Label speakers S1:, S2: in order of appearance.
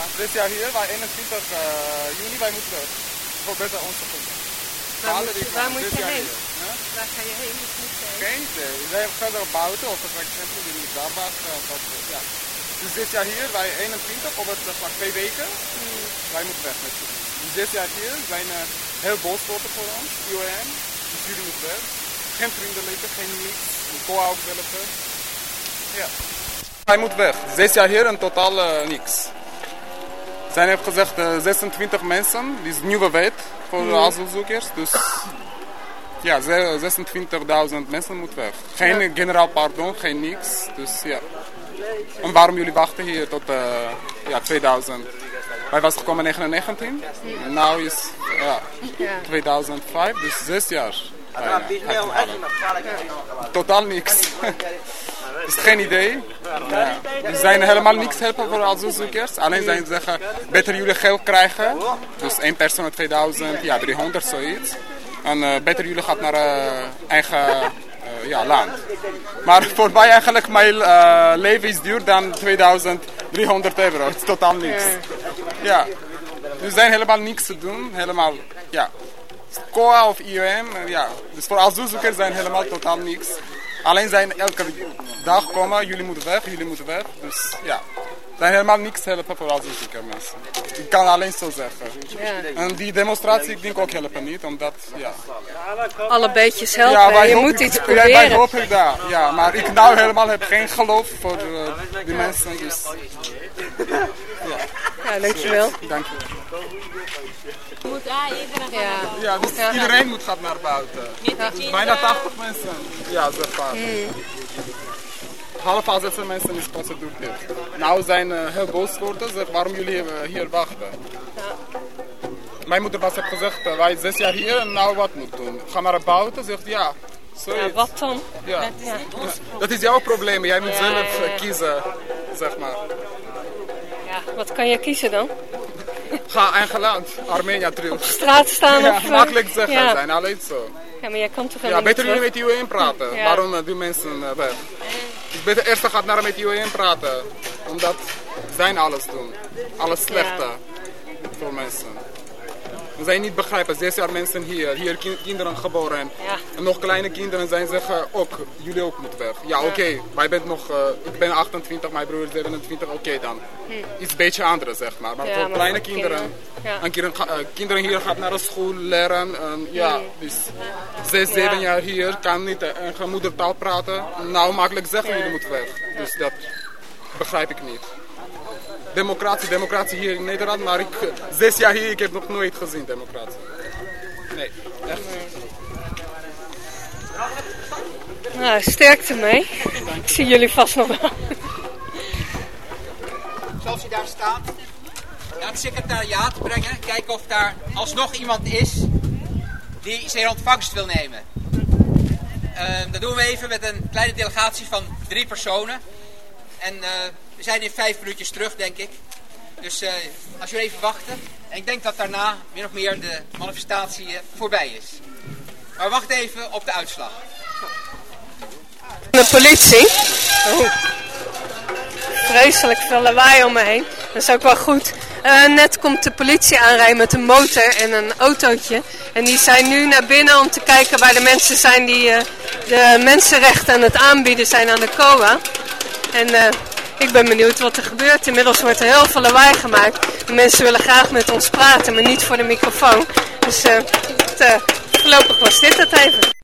S1: 6 jaar hier, wij 21 juni, wij moeten verbeteren onze gezin.
S2: Waar moet je heen?
S1: Ja?
S2: Waar ga je heen? Dat moet je heen.
S1: Geen idee. Wij hebben verder buiten, of voor exempel, jullie moet daar wachten. Ja. Dus 6 jaar hier, wij 21, over zeg maar 2 weken, wij moeten weg met jullie. Dus 6 jaar hier zijn heel boos geworden voor ons, IOM, dus jullie moeten weg. Geen vriendelijke, geen niks, een co-op helpen. Ja. Hij moet weg. 6 jaar hier en totaal niks. Zij heeft gezegd 26 mensen, die is een nieuwe wet voor asielzoekers. Dus ja, 26.000 mensen moeten weg. Geen generaal pardon, geen niks. Dus ja. En waarom jullie wachten hier tot 2000? Wij was gekomen in 1999, nu is 2005, dus 6 jaar. Totaal niks. Dus geen idee. Ja. Er zijn helemaal niks helpen voor asielzoekers. Alleen zijn ze zeggen, beter jullie geld krijgen. Dus 1 persoon 2000, 300 zoiets. En beter jullie gaat naar eigen land. Maar voor mij eigenlijk, mijn leven is duur dan 2300 euro. Het is totaal niks. Ja. Er zijn helemaal niks te doen. Helemaal, ja. COA of IOM, ja. Dus voor asielzoekers zijn helemaal totaal niks. Alleen zijn elke dag komen, jullie moeten weg. Dus ja, zijn helemaal niks helpen voor asielzoekers mensen. Ik kan alleen zo zeggen. Ja. En die demonstratie, ik denk ook helpen niet, omdat, ja.
S2: Alle beetjes helpen, je moet iets proberen.
S1: Wij hopen daar, ja. Maar ik nou helemaal heb geen geloof voor die mensen, dus.
S2: Ja, dankjewel.
S1: Dankjewel.
S3: Ja,
S1: dus iedereen moet gaan naar buiten. Bijna 80 mensen. Ja, zeg maar. Half AZC mensen is procedure dicht. Nou zijn heel boos geworden, zeg waarom jullie hier wachten. Mijn moeder was heeft gezegd, wij 6 jaar hier en nou wat moet doen. Ga naar buiten, zegt ja.
S2: Ja, wat dan?
S1: Ja. Dat is jouw probleem, jij moet zelf kiezen, zeg maar.
S2: Ja, wat kan je kiezen dan?
S1: Ga eigen land, Armenië terug.
S2: Op straat staan of...
S1: makkelijk zeggen, zijn alleen zo.
S2: Ja, maar jij kan toch helemaal
S1: beter
S2: niet
S1: jullie met IOM praten. Ja. Waarom doen mensen weg? Dus beter eerst gaat naar met IOM praten. Omdat zij alles doen. Alles slechte voor mensen. We zijn niet begrijpen, 6 jaar mensen hier kinderen geboren. En nog kleine kinderen zijn zeggen ook, jullie ook moeten weg. Ja, oké, wij bent nog, ik ben 28, mijn broer is 27, oké dan. Iets beetje anders zeg maar. Maar voor kleine kinderen, en kinderen hier gaan naar de school leren. Dus 6, 7 jaar hier, kan niet eigen moedertaal praten. Nou makkelijk zeggen jullie moeten weg. Dus dat begrijp ik niet. Democratie hier in Nederland, maar 6 jaar hier, ik heb nog nooit gezien democratie. Nee, echt niet.
S2: Nou, sterkte mee. Ik zie jullie vast nog wel.
S4: Zoals u daar staat, naar het secretariaat brengen, kijken of daar alsnog iemand is die zijn ontvangst wil nemen. Dat doen we even met een kleine delegatie van 3 personen. En we zijn in 5 minuutjes terug, denk ik. Dus als jullie even wachten. En ik denk dat daarna min of meer de manifestatie voorbij is. Maar wacht even op de uitslag.
S2: De politie. Vreselijk veel lawaai om me heen. Dat is ook wel goed. Net komt de politie aanrijden met een motor en een autootje. En die zijn nu naar binnen om te kijken waar de mensen zijn die de mensenrechten aan het aanbieden zijn aan de COA. En ik ben benieuwd wat er gebeurt. Inmiddels wordt er heel veel lawaai gemaakt. De mensen willen graag met ons praten, maar niet voor de microfoon. Dus voorlopig was dit het even.